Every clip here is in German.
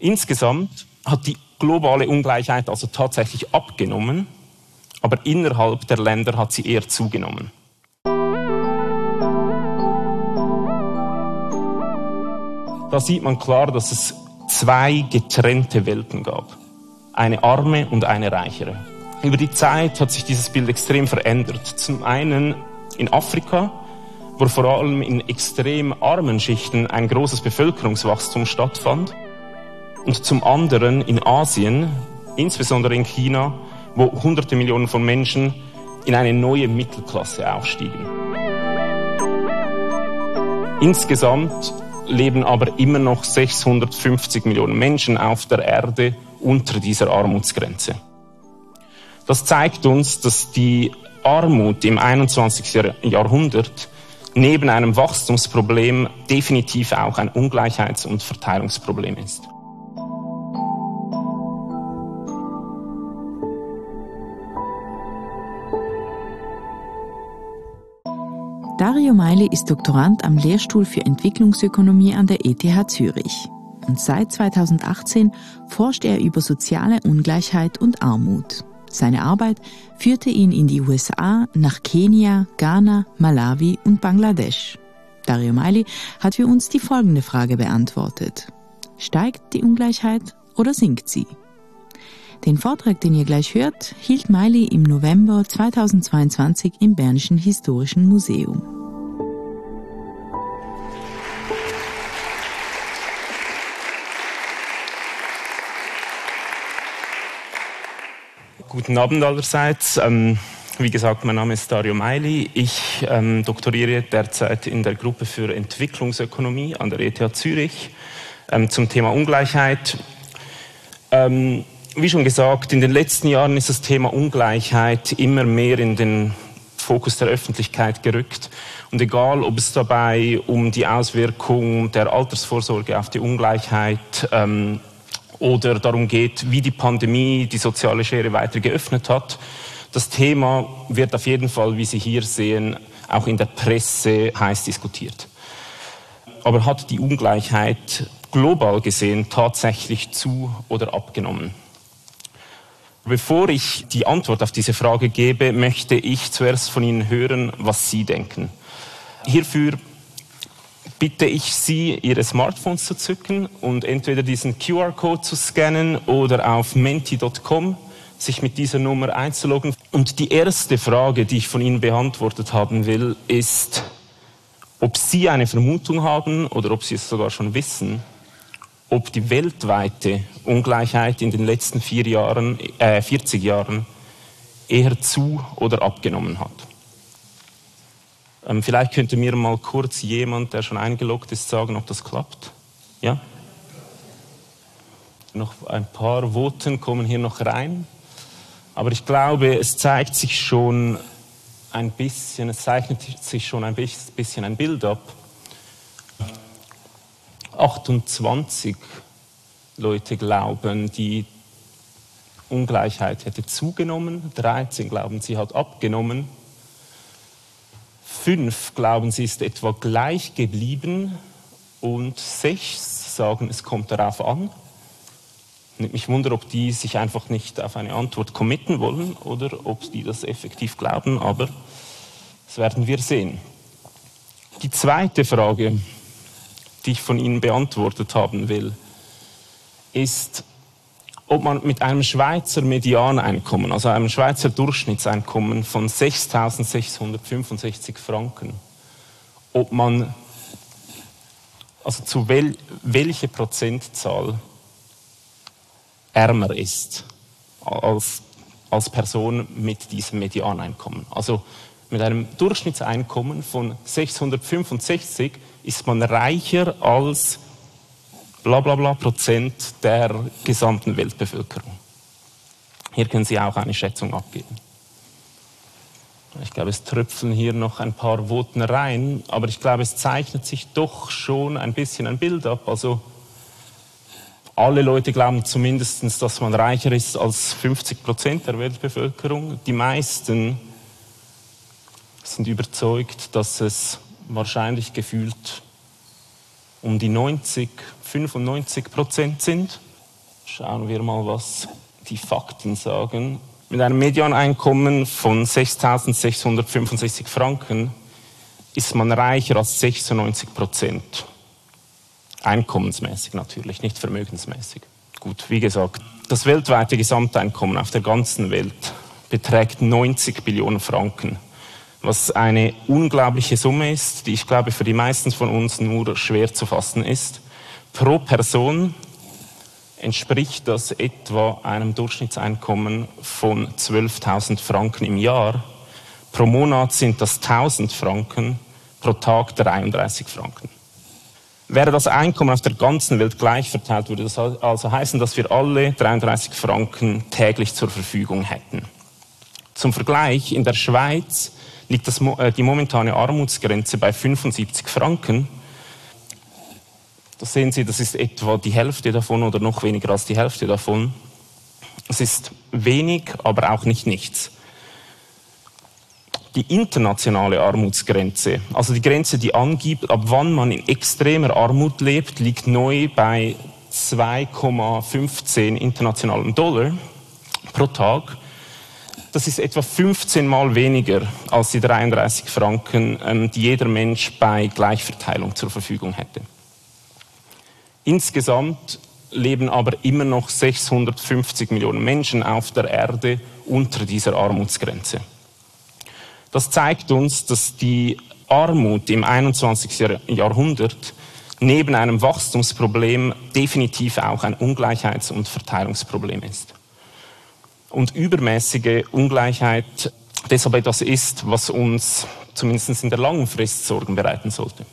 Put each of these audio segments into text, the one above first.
Insgesamt hat die globale Ungleichheit also tatsächlich abgenommen, aber innerhalb der Länder hat sie eher zugenommen. Da sieht man klar, dass es zwei getrennte Welten gab. Eine arme und eine reichere. Über die Zeit hat sich dieses Bild extrem verändert. Zum einen in Afrika, wo vor allem in extrem armen Schichten ein großes Bevölkerungswachstum stattfand. Und zum anderen in Asien, insbesondere in China, wo Hunderte Millionen von Menschen in eine neue Mittelklasse aufstiegen. Insgesamt leben aber immer noch 650 Millionen Menschen auf der Erde unter dieser Armutsgrenze. Das zeigt uns, dass die Armut im 21. Jahrhundert neben einem Wachstumsproblem definitiv auch ein Ungleichheits- und Verteilungsproblem ist. Dario Meili ist Doktorand am Lehrstuhl für Entwicklungsökonomie an der ETH Zürich. Und seit 2018 forscht er über soziale Ungleichheit und Armut. Seine Arbeit führte ihn in die USA, nach Kenia, Ghana, Malawi und Bangladesch. Dario Meili hat für uns die folgende Frage beantwortet. Steigt die Ungleichheit oder sinkt sie? Den Vortrag, den ihr gleich hört, hielt Meili im November 2022 im Bernischen Historischen Museum. Guten Abend allerseits. Wie gesagt, mein Name ist Dario Meili. Ich doktoriere derzeit in der Gruppe für Entwicklungsökonomie an der ETH Zürich zum Thema Ungleichheit. Wie schon gesagt, in den letzten Jahren ist das Thema Ungleichheit immer mehr in den Fokus der Öffentlichkeit gerückt. Und egal, ob es dabei um die Auswirkung der Altersvorsorge auf die Ungleichheit oder darum geht, wie die Pandemie die soziale Schere weiter geöffnet hat, das Thema wird auf jeden Fall, wie Sie hier sehen, auch in der Presse heiß diskutiert. Aber hat die Ungleichheit global gesehen tatsächlich zu- oder abgenommen? Bevor ich die Antwort auf diese Frage gebe, möchte ich zuerst von Ihnen hören, was Sie denken. Hierfür bitte ich Sie, Ihre Smartphones zu zücken und entweder diesen QR-Code zu scannen oder auf menti.com sich mit dieser Nummer einzuloggen. Und die erste Frage, die ich von Ihnen beantwortet haben will, ist, ob Sie eine Vermutung haben oder ob Sie es sogar schon wissen, ob die weltweite Ungleichheit in den letzten 40 Jahren eher zu- oder abgenommen hat. Vielleicht könnte mir mal kurz jemand, der schon eingeloggt ist, sagen, ob das klappt. Ja? Noch ein paar Voten kommen hier noch rein. Aber ich glaube, es zeigt sich schon ein bisschen, es zeichnet sich schon ein bisschen ein Bild ab. 28 Leute glauben, die Ungleichheit hätte zugenommen, 13 glauben, sie hat abgenommen, 5 glauben, sie ist etwa gleich geblieben und 6 sagen, es kommt darauf an. Nimmt mich Wunder, ob die sich einfach nicht auf eine Antwort committen wollen oder ob die das effektiv glauben, aber das werden wir sehen. Die zweite Frage, die ich von Ihnen beantwortet haben will, ist, ob man mit einem Schweizer Medianeinkommen, also einem Schweizer Durchschnittseinkommen von 6.665 Franken, ob man, also zu welche Prozentzahl ärmer ist als Person mit diesem Medianeinkommen. Also mit einem Durchschnittseinkommen von 665 ist man reicher als blablabla Prozent der gesamten Weltbevölkerung. Hier können Sie auch eine Schätzung abgeben. Ich glaube, es tröpfeln hier noch ein paar Voten rein, aber ich glaube, es zeichnet sich doch schon ein bisschen ein Bild ab. Also alle Leute glauben zumindest, dass man reicher ist als 50% der Weltbevölkerung. Die meisten sind überzeugt, dass es wahrscheinlich gefühlt um die 95% sind. Schauen wir mal, was die Fakten sagen. Mit einem Medianeinkommen von 6.665 Franken ist man reicher als 96%. Einkommensmäßig natürlich, nicht vermögensmäßig. Gut, wie gesagt, das weltweite Gesamteinkommen auf der ganzen Welt beträgt 90 Billionen Franken, was eine unglaubliche Summe ist, die ich glaube für die meisten von uns nur schwer zu fassen ist. Pro Person entspricht das etwa einem Durchschnittseinkommen von 12.000 Franken im Jahr. Pro Monat sind das 1.000 Franken, pro Tag 33 Franken. Wäre das Einkommen auf der ganzen Welt gleich verteilt, würde das also heißen, dass wir alle 33 Franken täglich zur Verfügung hätten. Zum Vergleich, in der Schweiz liegt die momentane Armutsgrenze bei 75 Franken. Da sehen Sie, das ist etwa die Hälfte davon oder noch weniger als die Hälfte davon. Es ist wenig, aber auch nicht nichts. Die internationale Armutsgrenze, also die Grenze, die angibt, ab wann man in extremer Armut lebt, liegt neu bei 2,15 internationalen Dollar pro Tag. Das ist etwa 15 Mal weniger als die 33 Franken, die jeder Mensch bei Gleichverteilung zur Verfügung hätte. Insgesamt leben aber immer noch 650 Millionen Menschen auf der Erde unter dieser Armutsgrenze. Das zeigt uns, dass die Armut im 21. Jahrhundert neben einem Wachstumsproblem definitiv auch ein Ungleichheits- und Verteilungsproblem ist. Und übermäßige Ungleichheit deshalb etwas ist, was uns zumindest in der langen Frist Sorgen bereiten sollte.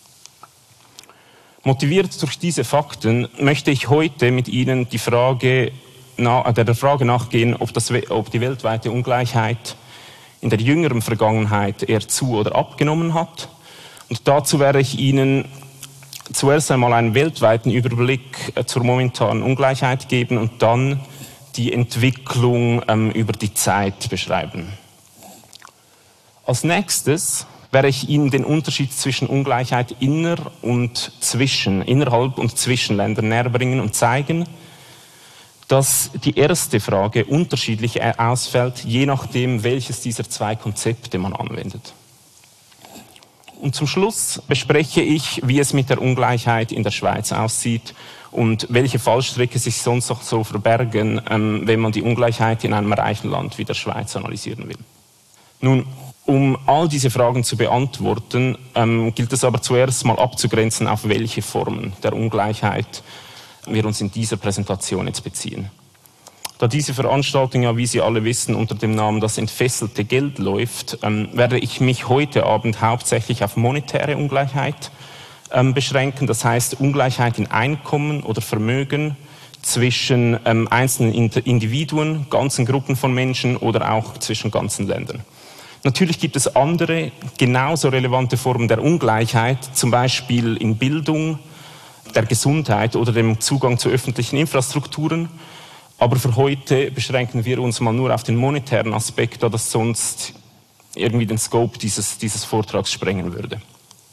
Motiviert durch diese Fakten möchte ich heute mit Ihnen der Frage nachgehen, ob die weltweite Ungleichheit in der jüngeren Vergangenheit eher zu- oder abgenommen hat. Und dazu werde ich Ihnen zuerst einmal einen weltweiten Überblick zur momentanen Ungleichheit geben und dann die Entwicklung über die Zeit beschreiben. Als nächstes werde ich Ihnen den Unterschied zwischen Ungleichheit innerhalb und zwischen Ländern näherbringen und zeigen, dass die erste Frage unterschiedlich ausfällt, je nachdem, welches dieser zwei Konzepte man anwendet. Und zum Schluss bespreche ich, wie es mit der Ungleichheit in der Schweiz aussieht und welche Fallstricke sich sonst noch so verbergen, wenn man die Ungleichheit in einem reichen Land wie der Schweiz analysieren will. Nun, um all diese Fragen zu beantworten, gilt es aber zuerst mal abzugrenzen, auf welche Formen der Ungleichheit wir uns in dieser Präsentation jetzt beziehen. Da diese Veranstaltung ja, wie Sie alle wissen, unter dem Namen Das entfesselte Geld läuft, werde ich mich heute Abend hauptsächlich auf monetäre Ungleichheit beschränken. Das heißt Ungleichheit in Einkommen oder Vermögen zwischen einzelnen Individuen, ganzen Gruppen von Menschen oder auch zwischen ganzen Ländern. Natürlich gibt es andere, genauso relevante Formen der Ungleichheit, zum Beispiel in Bildung, der Gesundheit oder dem Zugang zu öffentlichen Infrastrukturen. Aber für heute beschränken wir uns mal nur auf den monetären Aspekt, da das sonst irgendwie den Scope dieses Vortrags sprengen würde.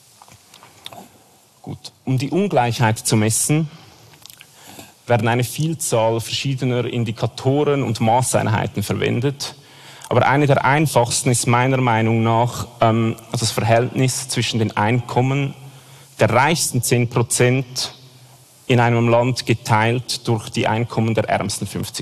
Gut. Um die Ungleichheit zu messen, werden eine Vielzahl verschiedener Indikatoren und Maßeinheiten verwendet. Aber eine der einfachsten ist meiner Meinung nach das Verhältnis zwischen den Einkommen der reichsten 10% in einem Land geteilt durch die Einkommen der ärmsten 50%.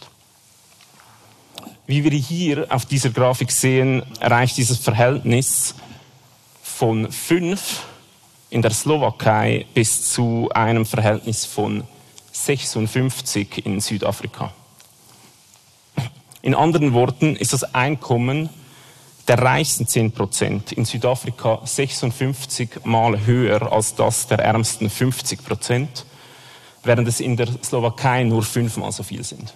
Wie wir hier auf dieser Grafik sehen, reicht dieses Verhältnis von 5 in der Slowakei bis zu einem Verhältnis von 56 in Südafrika. In anderen Worten ist das Einkommen der reichsten 10% in Südafrika 56 Mal höher als das der ärmsten 50%, während es in der Slowakei nur 5-mal so viel sind.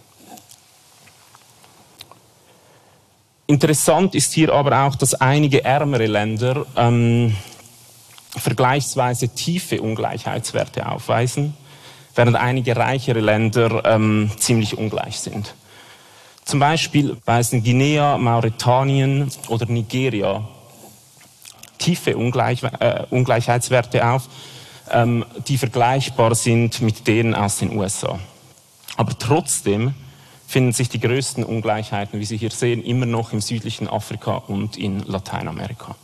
Interessant ist hier aber auch, dass einige ärmere Länder vergleichsweise tiefe Ungleichheitswerte aufweisen, während einige reichere Länder ziemlich ungleich sind. Zum Beispiel weisen Guinea, Mauretanien oder Nigeria tiefe Ungleichheitswerte auf, die vergleichbar sind mit denen aus den USA. Aber trotzdem finden sich die größten Ungleichheiten, wie Sie hier sehen, immer noch im südlichen Afrika und in Lateinamerika.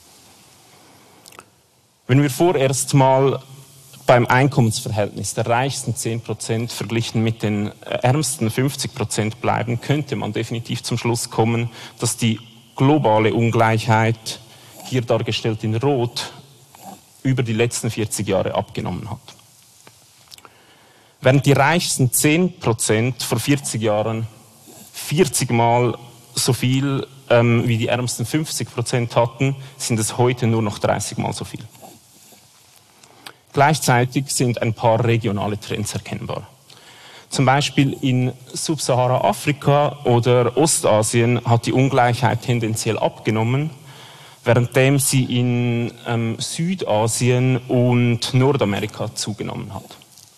Wenn wir vorerst mal beim Einkommensverhältnis der reichsten 10% verglichen mit den ärmsten 50% bleiben, könnte man definitiv zum Schluss kommen, dass die globale Ungleichheit, hier dargestellt in Rot, über die letzten 40 Jahre abgenommen hat. Während die reichsten 10% vor 40 Jahren 40 Mal so viel wie die ärmsten 50% hatten, sind es heute nur noch 30 Mal so viel. Gleichzeitig sind ein paar regionale Trends erkennbar. Zum Beispiel in Subsahara-Afrika oder Ostasien hat die Ungleichheit tendenziell abgenommen, währenddem sie in Südasien und Nordamerika zugenommen hat.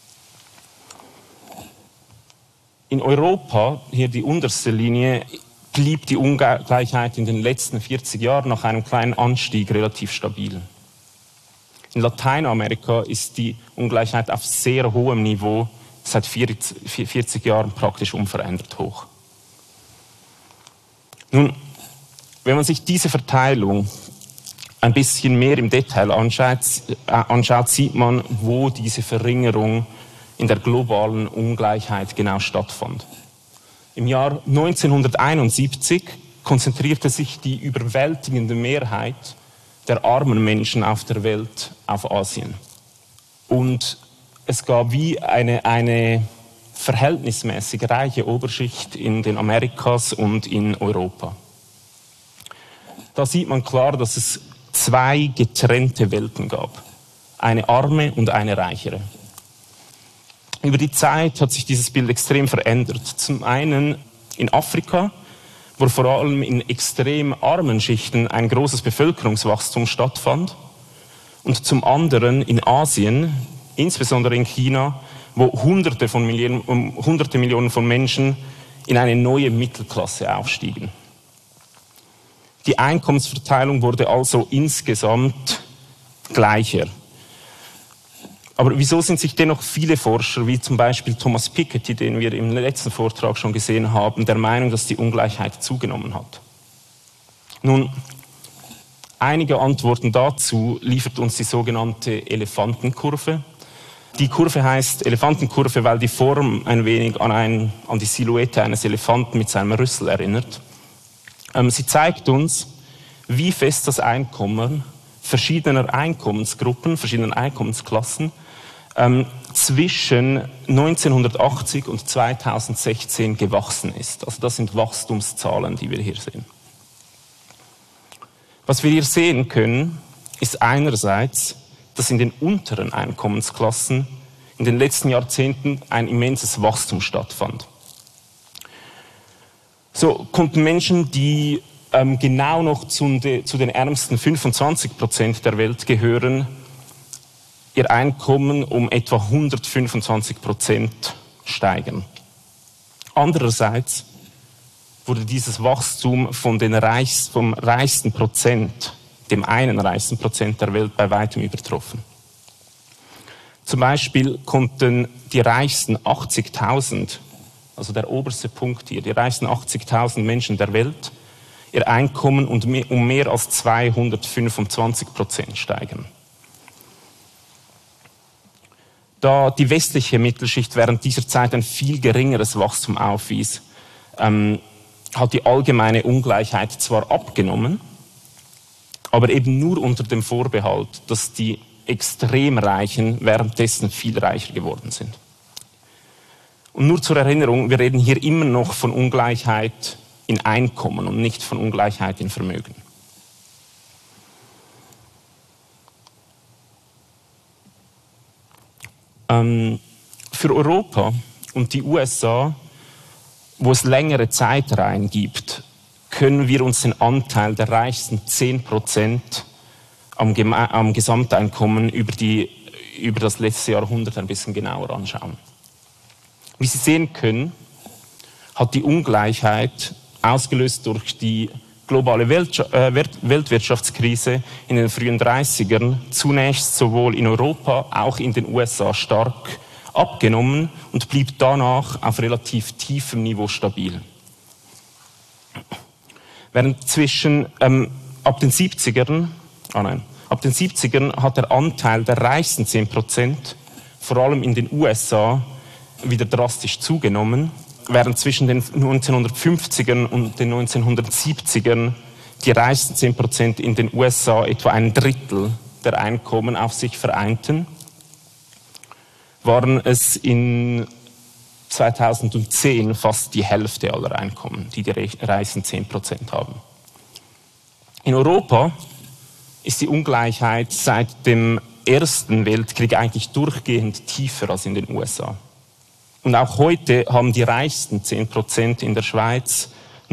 In Europa, hier die unterste Linie, blieb die Ungleichheit in den letzten 40 Jahren nach einem kleinen Anstieg relativ stabil. In Lateinamerika ist die Ungleichheit auf sehr hohem Niveau seit 40 Jahren praktisch unverändert hoch. Nun, wenn man sich diese Verteilung ein bisschen mehr im Detail anschaut, sieht man, wo diese Verringerung in der globalen Ungleichheit genau stattfand. Im Jahr 1971 konzentrierte sich die überwältigende Mehrheit der armen Menschen auf der Welt auf Asien. Und es gab wie eine verhältnismäßig reiche Oberschicht in den Amerikas und in Europa. Da sieht man klar, dass es zwei getrennte Welten gab. Eine arme und eine reichere. Über die Zeit hat sich dieses Bild extrem verändert. Zum einen in Afrika, wo vor allem in extrem armen Schichten ein großes Bevölkerungswachstum stattfand. Und zum anderen in Asien, insbesondere in China, wo Hunderte Millionen von Menschen in eine neue Mittelklasse aufstiegen. Die Einkommensverteilung wurde also insgesamt gleicher. Aber wieso sind sich dennoch viele Forscher, wie zum Beispiel Thomas Piketty, den wir im letzten Vortrag schon gesehen haben, der Meinung, dass die Ungleichheit zugenommen hat? Nun, einige Antworten dazu liefert uns die sogenannte Elefantenkurve. Die Kurve heißt Elefantenkurve, weil die Form ein wenig an die Silhouette eines Elefanten mit seinem Rüssel erinnert. Sie zeigt uns, wie fest das Einkommen verschiedener Einkommensgruppen, verschiedener Einkommensklassen zwischen 1980 und 2016 gewachsen ist. Also das sind Wachstumszahlen, die wir hier sehen. Was wir hier sehen können, ist einerseits, dass in den unteren Einkommensklassen in den letzten Jahrzehnten ein immenses Wachstum stattfand. So konnten Menschen, die genau noch zu den ärmsten 25% der Welt gehören, ihr Einkommen um etwa 125% steigern. Andererseits wurde dieses Wachstum vom reichsten Prozent, dem einen reichsten Prozent der Welt, bei weitem übertroffen. Zum Beispiel konnten die reichsten 80.000, also der oberste Punkt hier, die reichsten 80.000 Menschen der Welt, ihr Einkommen um mehr als 225% steigern. Da die westliche Mittelschicht während dieser Zeit ein viel geringeres Wachstum aufwies, hat die allgemeine Ungleichheit zwar abgenommen, aber eben nur unter dem Vorbehalt, dass die Extremreichen währenddessen viel reicher geworden sind. Und nur zur Erinnerung, wir reden hier immer noch von Ungleichheit in Einkommen und nicht von Ungleichheit in Vermögen. Für Europa und die USA, wo es längere Zeitreihen gibt, können wir uns den Anteil der reichsten 10% am Gesamteinkommen über das letzte Jahrhundert ein bisschen genauer anschauen. Wie Sie sehen können, hat die Ungleichheit, ausgelöst durch die globale Weltwirtschaftskrise in den frühen 30ern, zunächst sowohl in Europa, auch in den USA stark abgenommen und blieb danach auf relativ tiefem Niveau stabil. Während ab den 70ern hat der Anteil der reichsten 10%, vor allem in den USA, wieder drastisch zugenommen, während zwischen den 1950ern und den 1970ern die reichsten 10% in den USA etwa ein Drittel der Einkommen auf sich vereinten, waren es in 2010 fast die Hälfte aller Einkommen, die reichsten 10% haben. In Europa ist die Ungleichheit seit dem Ersten Weltkrieg eigentlich durchgehend tiefer als in den USA. Und auch heute haben die reichsten 10% in der Schweiz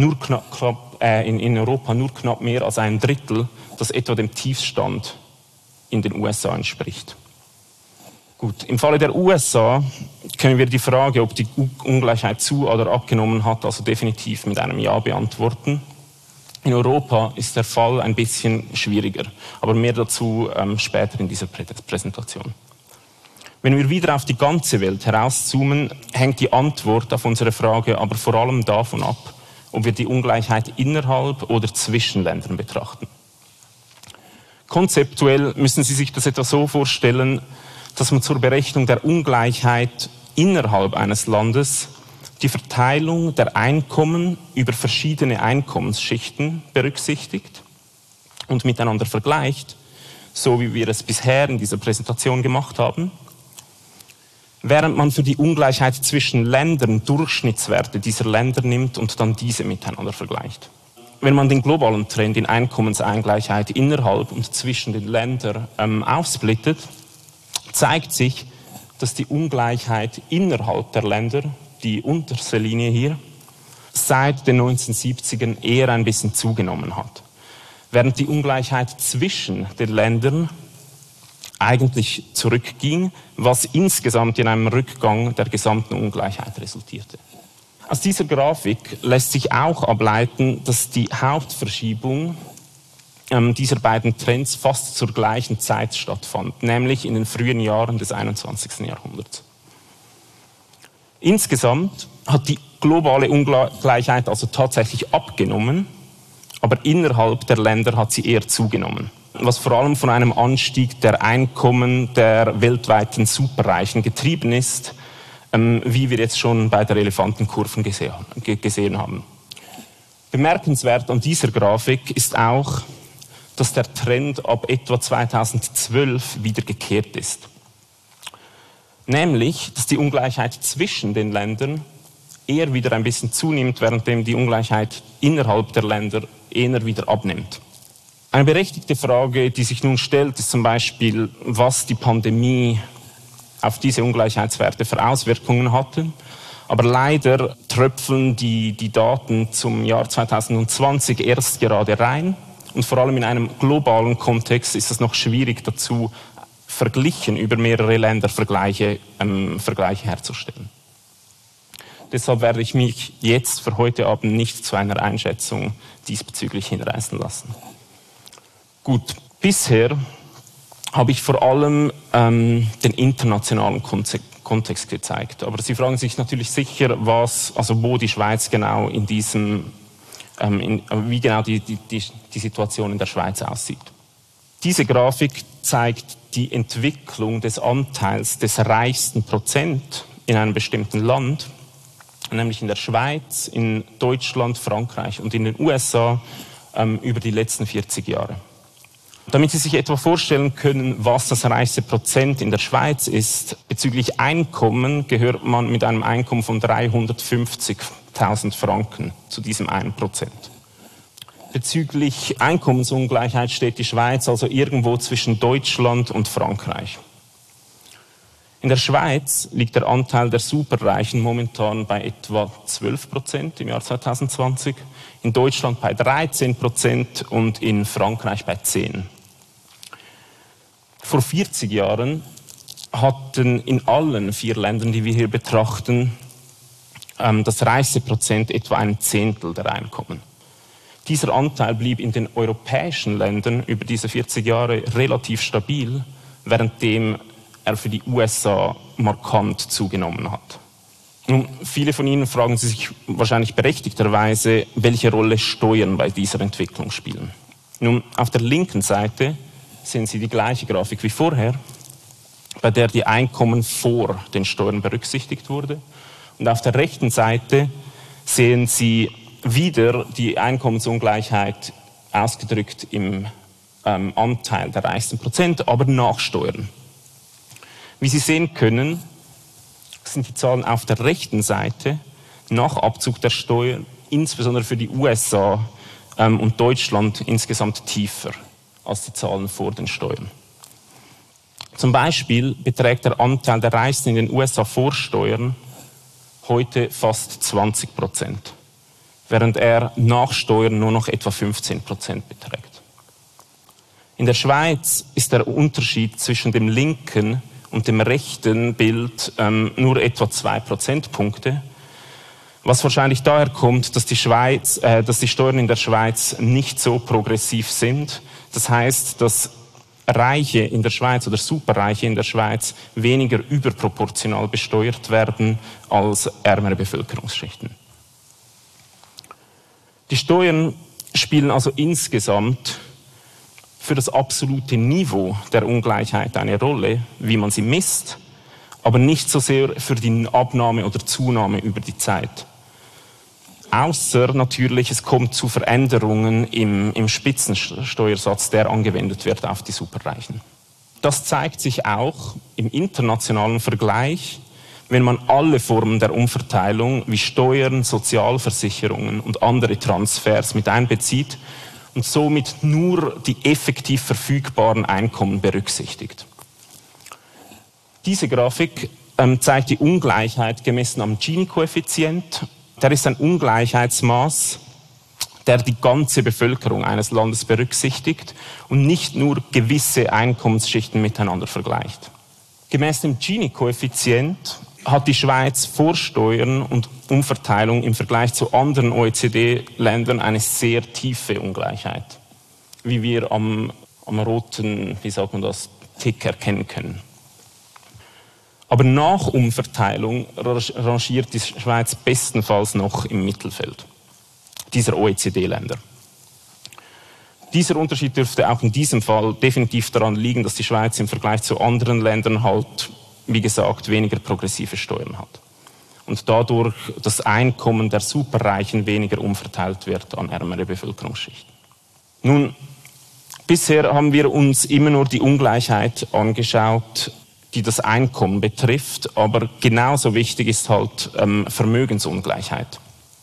in Europa nur knapp mehr als ein Drittel, das etwa dem Tiefstand in den USA entspricht. Gut, im Falle der USA können wir die Frage, ob die Ungleichheit zu oder abgenommen hat, also definitiv mit einem Ja beantworten. In Europa ist der Fall ein bisschen schwieriger, aber mehr dazu später in dieser Präsentation. Wenn wir wieder auf die ganze Welt herauszoomen, hängt die Antwort auf unsere Frage aber vor allem davon ab, ob wir die Ungleichheit innerhalb oder zwischen Ländern betrachten. Konzeptuell müssen Sie sich das etwa so vorstellen, dass man zur Berechnung der Ungleichheit innerhalb eines Landes die Verteilung der Einkommen über verschiedene Einkommensschichten berücksichtigt und miteinander vergleicht, so wie wir es bisher in dieser Präsentation gemacht haben, während man für die Ungleichheit zwischen Ländern Durchschnittswerte dieser Länder nimmt und dann diese miteinander vergleicht. Wenn man den globalen Trend in Einkommensungleichheit innerhalb und zwischen den Ländern aufsplittet, zeigt sich, dass die Ungleichheit innerhalb der Länder, die unterste Linie hier, seit den 1970ern eher ein bisschen zugenommen hat. Während die Ungleichheit zwischen den Ländern eigentlich zurückging, was insgesamt in einem Rückgang der gesamten Ungleichheit resultierte. Aus dieser Grafik lässt sich auch ableiten, dass die Hauptverschiebung dieser beiden Trends fast zur gleichen Zeit stattfand, nämlich in den frühen Jahren des 21. Jahrhunderts. Insgesamt hat die globale Ungleichheit also tatsächlich abgenommen, aber innerhalb der Länder hat sie eher zugenommen, was vor allem von einem Anstieg der Einkommen der weltweiten Superreichen getrieben ist, wie wir jetzt schon bei der Elefantenkurve gesehen haben. Bemerkenswert an dieser Grafik ist auch, dass der Trend ab etwa 2012 wieder gekehrt ist. Nämlich, dass die Ungleichheit zwischen den Ländern eher wieder ein bisschen zunimmt, währenddem die Ungleichheit innerhalb der Länder eher wieder abnimmt. Eine berechtigte Frage, die sich nun stellt, ist zum Beispiel, was die Pandemie auf diese Ungleichheitswerte für Auswirkungen hatte. Aber leider tröpfeln die Daten zum Jahr 2020 erst gerade rein. Und vor allem in einem globalen Kontext ist es noch schwierig dazu, verglichen über mehrere Länder Vergleiche herzustellen. Deshalb werde ich mich jetzt für heute Abend nicht zu einer Einschätzung diesbezüglich hinreißen lassen. Gut, bisher habe ich vor allem den internationalen Kontext gezeigt. Aber Sie fragen sich natürlich sicher, wo die Schweiz genau in diesem, wie genau die Situation in der Schweiz aussieht. Diese Grafik zeigt die Entwicklung des Anteils des reichsten Prozent in einem bestimmten Land, nämlich in der Schweiz, in Deutschland, Frankreich und in den USA über die letzten 40 Jahre. Damit Sie sich etwa vorstellen können, was das reichste Prozent in der Schweiz ist, bezüglich Einkommen gehört man mit einem Einkommen von 350.000 Franken zu diesem 1%. Bezüglich Einkommensungleichheit steht die Schweiz also irgendwo zwischen Deutschland und Frankreich. In der Schweiz liegt der Anteil der Superreichen momentan bei etwa 12% im Jahr 2020, in Deutschland bei 13% und in Frankreich bei 10%. Vor 40 Jahren hatten in allen 4 Ländern, die wir hier betrachten, das reichste Prozent etwa ein Zehntel der Einkommen. Dieser Anteil blieb in den europäischen Ländern über diese 40 Jahre relativ stabil, währenddem er für die USA markant zugenommen hat. Nun, viele von Ihnen fragen sich wahrscheinlich berechtigterweise, welche Rolle Steuern bei dieser Entwicklung spielen. Nun, auf der linken Seite sehen Sie die gleiche Grafik wie vorher, bei der die Einkommen vor den Steuern berücksichtigt wurde. Und auf der rechten Seite sehen Sie wieder die Einkommensungleichheit ausgedrückt im Anteil der reichsten Prozent, aber nach Steuern. Wie Sie sehen können, sind die Zahlen auf der rechten Seite nach Abzug der Steuern, insbesondere für die USA und Deutschland, insgesamt tiefer als die Zahlen vor den Steuern. Zum Beispiel beträgt der Anteil der Reichsten in den USA vor Steuern heute fast 20%, während er nach Steuern nur noch etwa 15% beträgt. In der Schweiz ist der Unterschied zwischen dem linken und dem rechten Bild nur etwa 2 Prozentpunkte, was wahrscheinlich daher kommt, dass die Steuern in der Schweiz nicht so progressiv sind. Das heißt, dass Reiche in der Schweiz oder Superreiche in der Schweiz weniger überproportional besteuert werden als ärmere Bevölkerungsschichten. Die Steuern spielen also insgesamt für das absolute Niveau der Ungleichheit eine Rolle, wie man sie misst, aber nicht so sehr für die Abnahme oder Zunahme über die Zeit. Außer natürlich, es kommt zu Veränderungen im Spitzensteuersatz, der angewendet wird auf die Superreichen. Das zeigt sich auch im internationalen Vergleich, wenn man alle Formen der Umverteilung wie Steuern, Sozialversicherungen und andere Transfers mit einbezieht und somit nur die effektiv verfügbaren Einkommen berücksichtigt. Diese Grafik zeigt die Ungleichheit gemessen am Gini-Koeffizient. Der ist ein Ungleichheitsmaß, der die ganze Bevölkerung eines Landes berücksichtigt und nicht nur gewisse Einkommensschichten miteinander vergleicht. Gemäß dem Gini-Koeffizient hat die Schweiz vor Steuern und Umverteilung im Vergleich zu anderen OECD-Ländern eine sehr tiefe Ungleichheit, wie wir am roten, Tick erkennen können. Aber nach Umverteilung rangiert die Schweiz bestenfalls noch im Mittelfeld dieser OECD-Länder. Dieser Unterschied dürfte auch in diesem Fall definitiv daran liegen, dass die Schweiz im Vergleich zu anderen Ländern halt, wie gesagt, weniger progressive Steuern hat. Und dadurch das Einkommen der Superreichen weniger umverteilt wird an ärmere Bevölkerungsschichten. Nun, bisher haben wir uns immer nur die Ungleichheit angeschaut, die das Einkommen betrifft, aber genauso wichtig ist halt Vermögensungleichheit.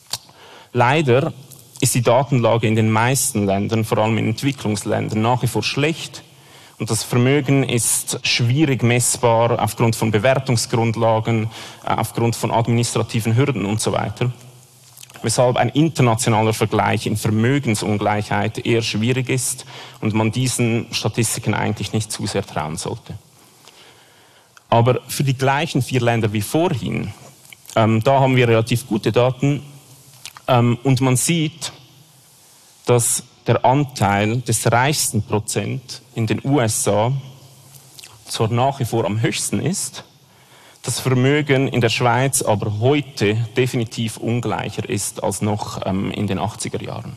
Leider ist die Datenlage in den meisten Ländern, vor allem in Entwicklungsländern, nach wie vor schlecht und das Vermögen ist schwierig messbar aufgrund von Bewertungsgrundlagen, aufgrund von administrativen Hürden und so weiter, weshalb ein internationaler Vergleich in Vermögensungleichheit eher schwierig ist und man diesen Statistiken eigentlich nicht zu sehr trauen sollte. Aber für die gleichen 4 Länder wie vorhin, da haben wir relativ gute Daten und man sieht, dass der Anteil des reichsten Prozent in den USA zwar nach wie vor am höchsten ist, das Vermögen in der Schweiz aber heute definitiv ungleicher ist als noch in den 80er Jahren.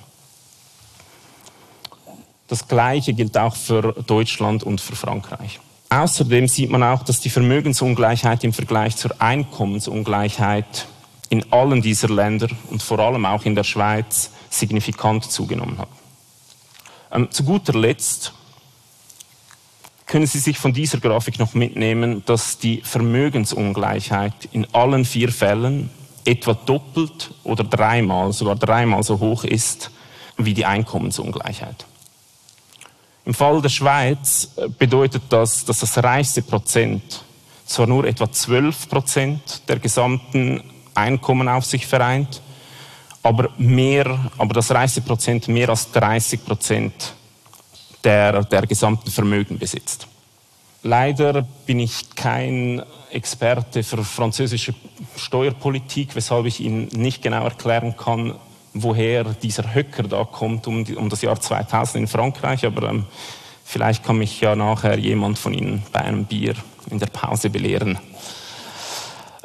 Das Gleiche gilt auch für Deutschland und für Frankreich. Außerdem sieht man auch, dass die Vermögensungleichheit im Vergleich zur Einkommensungleichheit in allen dieser Länder und vor allem auch in der Schweiz signifikant zugenommen hat. Zu guter Letzt können Sie sich von dieser Grafik noch mitnehmen, dass die Vermögensungleichheit in allen 4 Fällen etwa doppelt oder sogar dreimal so hoch ist wie die Einkommensungleichheit. Im Fall der Schweiz bedeutet das, dass das reichste Prozent zwar nur etwa 12% der gesamten Einkommen auf sich vereint, aber das reichste Prozent mehr als 30% der gesamten Vermögen besitzt. Leider bin ich kein Experte für französische Steuerpolitik, weshalb ich Ihnen nicht genau erklären kann, woher dieser Höcker da kommt um das Jahr 2000 in Frankreich, aber vielleicht kann mich ja nachher jemand von Ihnen bei einem Bier in der Pause belehren.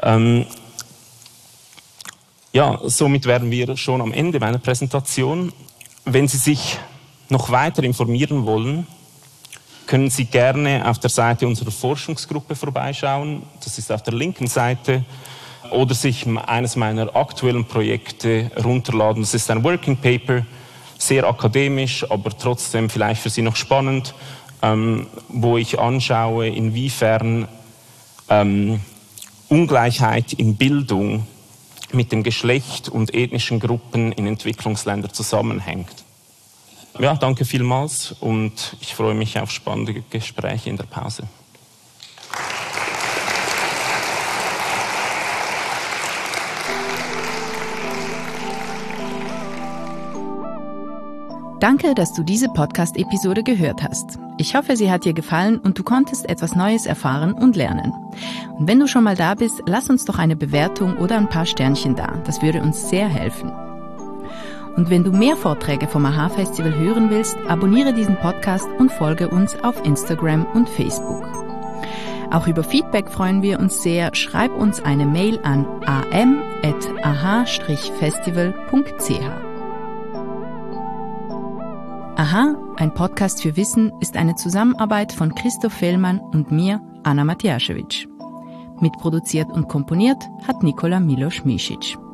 Ja, somit wären wir schon am Ende meiner Präsentation. Wenn Sie sich noch weiter informieren wollen, können Sie gerne auf der Seite unserer Forschungsgruppe vorbeischauen. Das ist auf der linken Seite. Oder sich eines meiner aktuellen Projekte runterladen. Das ist ein Working Paper, sehr akademisch, aber trotzdem vielleicht für Sie noch spannend, wo ich anschaue, inwiefern Ungleichheit in Bildung mit dem Geschlecht und ethnischen Gruppen in Entwicklungsländern zusammenhängt. Ja, danke vielmals und ich freue mich auf spannende Gespräche in der Pause. Danke, dass du diese Podcast-Episode gehört hast. Ich hoffe, sie hat dir gefallen und du konntest etwas Neues erfahren und lernen. Und wenn du schon mal da bist, lass uns doch eine Bewertung oder ein paar Sternchen da. Das würde uns sehr helfen. Und wenn du mehr Vorträge vom AHA-Festival hören willst, abonniere diesen Podcast und folge uns auf Instagram und Facebook. Auch über Feedback freuen wir uns sehr. Schreib uns eine Mail an am@aha-festival.ch. AHA, ein Podcast für Wissen, ist eine Zusammenarbeit von Christoph Fellmann und mir, Anna Matjašević. Mitproduziert und komponiert hat Nikola Miloš Mišić.